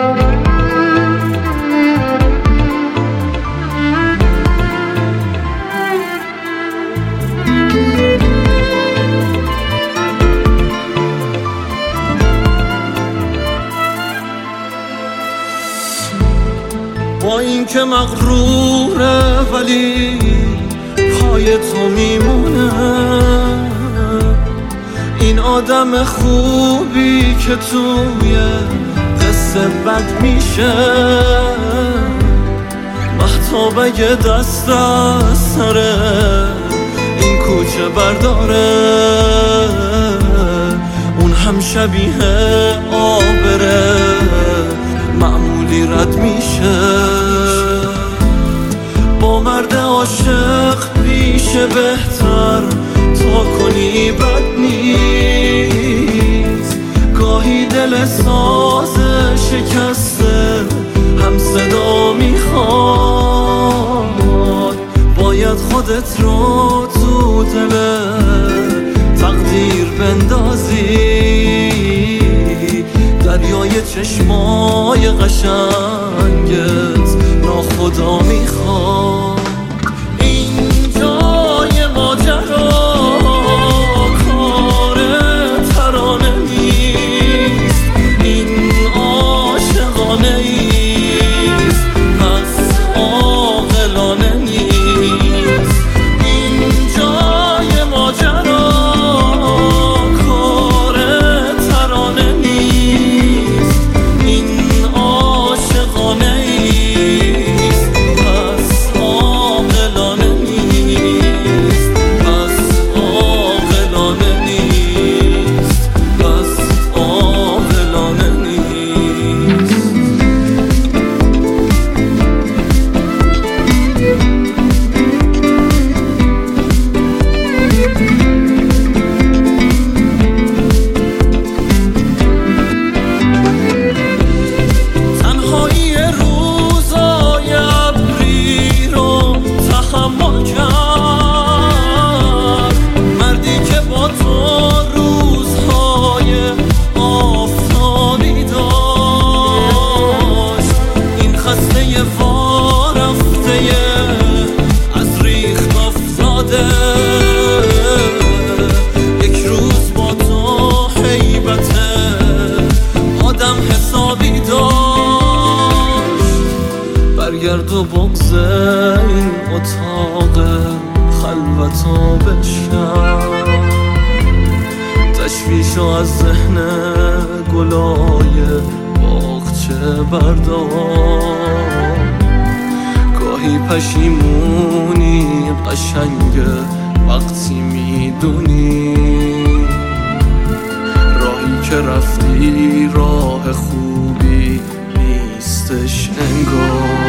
با این که مغروره ولی پای تو میمونه، این آدم خوبی که توی قصه بد میشه. مهتاب اگه دست از سره این کوچه برداره، اون هم شبیه آبره معمولی رد میشه. با مرد عاشق پیشه بهتر تا کنی بد نیست. گاهی دل ساز شکسته هم صدا میخواد، باید خودت رو تو دل تقدیر بندازی. دریای چشمای قشنگت ناخدا میخواد. اینجای ماجرا کار ترانه نیست، این عاشقانه ایست پس عاقلانه نیست. اینجای ماجرا کار ترانه نیست، این عاشقانه ایست پس عاقلانه نیست، پس عاقلانه نیست، پس عاقلانه نیست. تنهایی روزای ابری رو تحمل کرد، مردی که با تو روزهای آفتابی داشت. این خسته وارفته از ریخت افتاده، یک روز با تو هیبت آدم حسابی داشت. برگرد و بغض این اتاق خلوتو بشکن، تشویشو از ذهن گلای باغچه بردار. گاهی پشیمونی قشنگه وقتی میدونی راهی که رفتی راه خوبی نیستش انگار.